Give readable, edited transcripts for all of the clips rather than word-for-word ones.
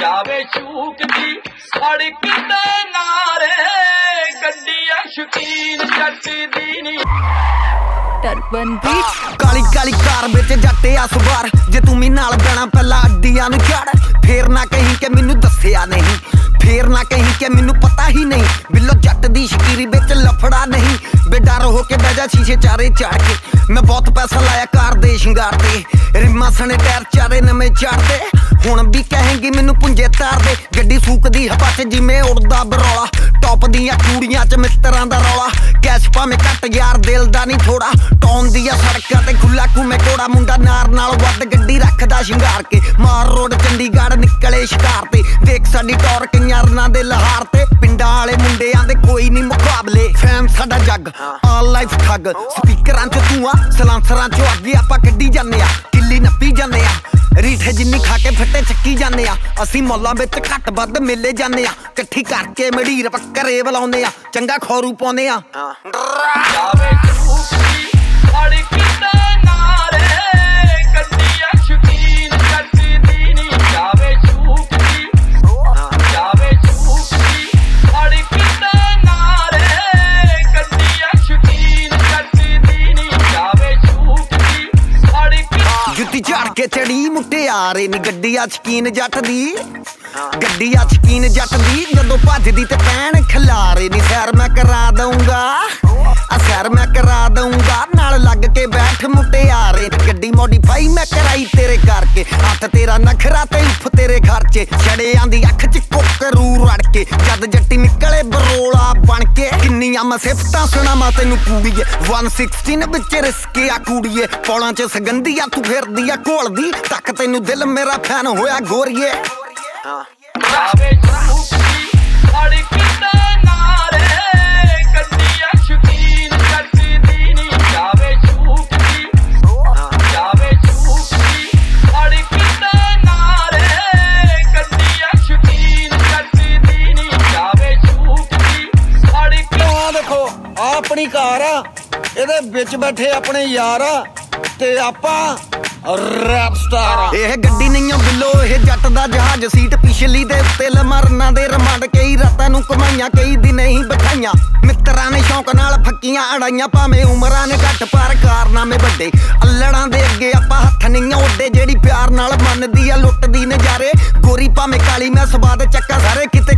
ਜਾਵੇ ਚੂਕਦੀ ਸੜਕ ਤੇ ਨਾਰੇ ਗੱਡੀਆਂ ਸ਼ੌਕੀਨ ਜੱਟ ਦੀ ਨੀ ਟਰਬਨ ਬੀਟ ਕਾਲੀ ਕਾਲੀ ਕਾਰ ਵਿੱਚ ਜੱਟ ਆ ਸਵਾਰ ਜੇ ਤੂੰ ਵੀ ਨਾਲ ਬਹਿਣਾ ਪਹਿਲਾਂ ਅੱਡੀਆਂ ਨੂੰ ਝੜ ਫੇਰ ਨਾ ਕਹੀਂ ਕਿ ਮੈਨੂੰ ਦੱਸਿਆ ਨਹੀਂ ਫੇਰ ਨਾ ਕਹੀਂ ਕਿ ਮੈਨੂੰ ਪਤਾ ਹੀ ਨਹੀਂ ਬਿੱਲੋ ਜੱਟ ਦੀ ਸ਼ਕੀਰੀ ਵਿੱਚ ਲਫੜਾ ਨਹੀਂ ਬੇਡਰ ਹੋ ਕੇ ਬਹਿ ਜਾ ਸ਼ੀਸ਼ੇ ਚਾਰੇ ਚੜ ਕੇ ਮੈਂ ਬਹੁਤ ਪੈਸਾ ਲਾਇਆ ਕਾਰ ਦੇ ਸ਼ਿੰਗਾਰ ਤੇ ਰਿਮਾਂ ਸਣੇ ਟਾਇਰ ਚਾਰੇ ਨਵੇਂ ਚੜਦੇ ਹੁਣ ਵੀ ਕਹੇਂਗੀ ਮੈਨੂੰ ਪੁੰਜੇ ਤਾਰ ਦੇ ਗੱਡੀ ਫੂਕਦੀ ਹਵਾ 'ਚ ਜਿਵੇਂ ਉੜਦਾ ਬਰੌਲਾ ਟੌਪ ਦੀਆਂ ਕੁੜੀਆਂ 'ਚ ਮਿੱਤਰਾਂ ਦਾ ਰੌਲਾ ਕੈਸ਼ ਭਾਵੇਂ ਘੱਟ ਯਾਰ ਦਿਲ ਦਾ ਨਹੀਂ ਥੋੜਾ ਟੌਨ ਦੀਆਂ ਸੜਕਾਂ ਤੇ ਖੁੱਲਾ ਘੁੰਮੇ ਕੋੜਾ ਮੁੰਡਾ ਨਾਰ ਨਾਲ ਵੱਧ ਗੱਡੀ ਰੱਖਦਾ ਸ਼ਿੰਗਾਰ ਕੇ ਮਾਰ ਰੋਡ ਚੰਡੀਗੜ੍ਹ ਨਿਕਲੇ ਸ਼ਿਕਾਰ ਤੇ ਦੇਖ ਸਾਡੀ ਟੌਰ ਕਈਆਂ ਦੇ ਲਹਾਰ ਤੇ ਪਿੰਡਾਂ ਵਾਲੇ ਮੁੰਡਿਆਂ ਦੇ ਕੋਈ ਨਹੀਂ ਮੁਕਾਬਲੇ ਫੈਨ ਸਾਡਾ ਜੱਗ ਆਲ ਲਾਈਫ ਠੱਗ ਸਪੀਕਰਾਂ 'ਚ ਧੂਆਂ ਸਲਾਂਸਰਾਂ 'ਚੋਂ ਅੱਗੇ ਆਪਾਂ ਕੱਢੀ ਜਾਂਦੇ ਆ ਕਿੱਲੀ ਨੱਪੀ ਜਾਂਦੇ ਆ ਰੀਠੇ ਜਿੰਨੀ ਖਾ ਕੇ ਫੱਟੇ ਚੱਕੀ ਜਾਂਦੇ ਆ ਅਸੀਂ ਮੌਲਾਂ ਵਿੱਚ ਘੱਟ ਵੱਧ ਮੇਲੇ ਜਾਂਦੇ ਆ ਇਕੱਠੀ ਕਰਕੇ ਮੜੀਰ ਬੱਕਰੇ ਬੁਲਾਉਂਦੇ ਆ ਚੰਗਾ ਖੌਰੂ ਪਾਉਂਦੇ ਆ ਜਾਵੇ ਚੂਕਦੀ ਸੜਕ ਤੇ ਨਾਰੇ ਗੱਡੀਆਂ ਸ਼ੌਕੀਨ ਜੱਟ ਦੀ ਨੀ ਜਾਵੇ ਚੂਕਦੀ ਸੜਕ ਤੇ ਨਾਰੇ ਗੱਡੀਆਂ ਸ਼ੌਕੀਨ ਜੱਟ ਦੀ ਨੀ ਜਾਵੇ ਚੂਕਦੀ ਸੜਕ ਜੁੱਤੀ ਝਾੜ ਕੇ ਚੜੀ ਮੁਟਿਆਰੇ ਨੀ ਗੱਡੀ ਆ ਸ਼ਕੀਨ ਜੱਟ ਦੀ ਗੱਡੀ ਆ ਸ਼ਕੀਨ ਜੱਟ ਦੀ ਜਦੋਂ ਭੱਜਦੀ ਤੇ ਪੈਣ ਖਿਲਾਰੇ ਨੀ ਸੈਰ ਮੈਂ ਕਰਾ ਦਊਂਗਾ ਸੈਰ ਮੈਂ ਕਰਾ ਦਊਂਗਾ ਨਾਲ ਲੱਗ ਕੇ ਬੈਠ ਮੁਟਿਆਰੇ ਗੱਡੀ ਮੋਡੀਫਾਈ ਮੈਂ ਕਰਾਈ ਤੇਰੇ ਕਰਕੇ ਹੱਥ ਤੇਰਾ ਨਖਰਾ ਤੇ ਉਫ ਤੇਰੇ ਖਰਚੇ ਛੜਿਆਂ ਦੀ ਅੱਖ 'ਚ ਕੋਕਰੂ ਰੜ ਕੇ ਜਦ ਜੱਟੀ ਨਿਕਲੇ ਬਰੋਲਾ ਬਣ ਕੇ ਕਿੰਨੀਆਂ ਮੈਂ ਸਿਫਤਾਂ ਸੁਣਾਵਾਂ ਤੈਨੂੰ ਕੁੜੀਏ 116 ਵਿੱਚ ਰਿਸਕੇ ਆ ਕੁੜੀਏ ਪੌਲਾਂ 'ਚ ਸਗੰਧੀਆ ਤੂੰ ਫਿਰਦੀ ਆ ਘੋਲਦੀ ਤੱਕ ਤੈਨੂੰ ਦਿਲ ਮੇਰਾ ਫੈਨ ਹੋਇਆ ਗੋਰੀਏ ਜਾਵੇ ਚੂਕਦੀ ਸੜਕ ਤੇ ਨਾਰੇ ਗੱਡੀਆਂ ਸ਼ੌਕੀਨ ਜੱਟ ਦੀ ਨੀ ਜਾਵੇ ਚੂਕਦੀ ਸੜਕ ਤੇ ਨਾਰੇ ਗੱਡੀਆਂ ਸ਼ੌਕੀਨ ਜੱਟ ਦੀ ਨੀ ਜਾਵੇ ਚੂਕਦੀ ਸੜਕ ਆ ਦੇਖੋ ਆ ਆਪਣੀ ਕਾਰ ਆ ਇਹਦੇ ਵਿੱਚ ਬੈਠੇ ਆਪਣੇ ਯਾਰ ਆ ਤੇ ਆਪਾਂ ਰੈਪ ਸਟਾਰ ਇਹ ਗੱਡੀ ਨਹੀਂ ਆ ਬਿੱਲੋ ਇਹ ਜੱਟ ਦਾ ਜਹਾਜ਼ ਸੀਟ ਪਿਛਲੀ ਦੇ ਉੱਤੇ ਲਮਰਨਾ ਦੇ ਰਮੰਡ ਕਈ ਰਾਤਾਂ ਨੂੰ ਕਮਾਈਆਂ ਕਈ ਦਿਨ ਹੀ ਬਿਠਾਈਆਂ ਮਿੱਤਰਾਂ ਨੇ ਸ਼ੌਂਕ ਨਾਲ ਫੱਕੀਆਂ ਅੜਾਈਆਂ ਭਾਵੇਂ ਉਮਰਾਂ ਨੇ ਘੱਟ ਪਰ ਕਾਰਨਾਮੇ ਵੱਡੇ ਅੱਲੜਾਂ ਦੇ ਅੱਗੇ ਆਪਾਂ ਹੱਥ ਨਹੀਂ ਉੱਡੇ ਜਿਹੜੀ ਪਿਆਰ ਨਾਲ ਮੰਨਦੀ ਆ ਲੁੱਟਦੀ ਨਜ਼ਾਰੇ ਗੋਰੀ ਭਾਵੇਂ ਕਾਲੀ ਮੈਂ ਸਵਾਦ ਚੱਕਾ ਸਾਰੇ ਕਿਤੇ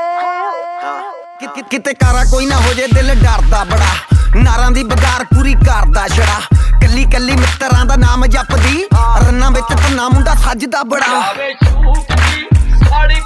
ਕਿਤੇ ਕਾਰਾ ਕੋਈ ਨਾ ਹੋ ਜੇ ਦਿਲ ਡਰਦਾ ਬੜਾ ਨਾਰਾਂ ਦੀ ਬਗਾਰ ਪੂਰੀ ਕਰਦਾ ਛੜਾ ਕੱਲੀ ਕੱਲੀ ਮਿੱਤਰਾਂ ਦਾ ਨਾਮ ਜਪਦੀ ਰੰਨਾਂ ਵਿੱਚ ਧੰਨਾ ਮੁੰਡਾ ਸੱਜਦਾ ਬੜਾ ਜਾਵੇ ਚੂਕਦੀ ਸੜਕ